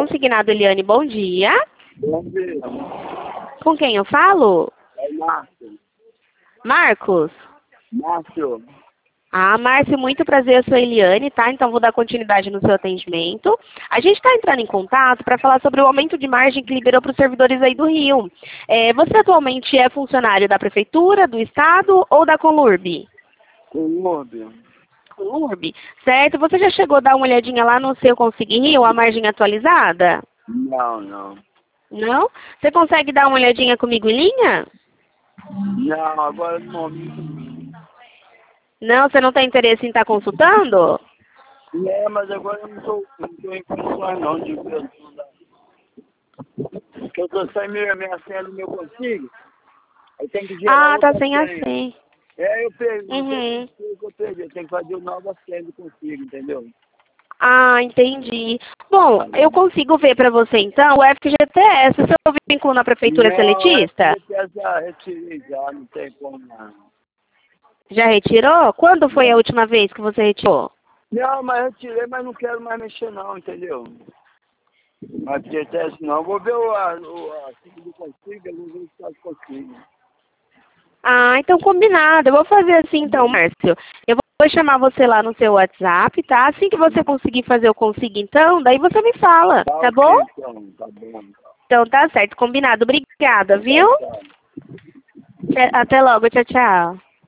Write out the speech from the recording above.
Consignado Eliane, bom dia. Bom dia. Com quem eu falo? É Márcio. Marcos? Márcio. Ah, Márcio, muito prazer, eu sou a Eliane, tá? Então vou dar continuidade no seu atendimento. A gente está entrando em contato para falar sobre o aumento de margem que liberou para os servidores aí do Rio. Você atualmente é funcionário da Prefeitura, do Estado ou da Conlurb? Colômbia. Conlurb, certo? Você já chegou a dar uma olhadinha lá no seu Consigue Rio, a margem atualizada? Não. Não? Você consegue dar uma olhadinha comigo em linha? Não, agora no momento. Não, você não tem interesse em estar consultando? É, mas agora eu não tô em condições não de ver. Porque eu tô sem minha senha do meu consigo. Aí tem que gerar Ah, tá outra sem a senha. senha. Eu perdi. Uhum. Eu perdi. Eu tenho que fazer nova senha do consigo, entendeu? Ah, entendi. Bom, eu consigo ver para você então o FGTS. O seu vínculo na prefeitura é Não, seletista? eu já retirei já, não tem como não. Já retirou? Quando foi a última vez que você retirou? Não, mas eu tirei, mas não quero mais mexer não, entendeu? Mas FGTS não. Vou ver a senha do consigo, eu vou ver se eu consigo. Ah, então combinado. Eu vou fazer assim então, Márcio. Eu vou chamar você lá no seu WhatsApp, tá? Assim que você conseguir fazer o consigo então, daí você me fala, Tá tá bom? ok, então, tá bom. Então tá certo, combinado. Obrigada, viu? Tá. Até logo, tchau, tchau.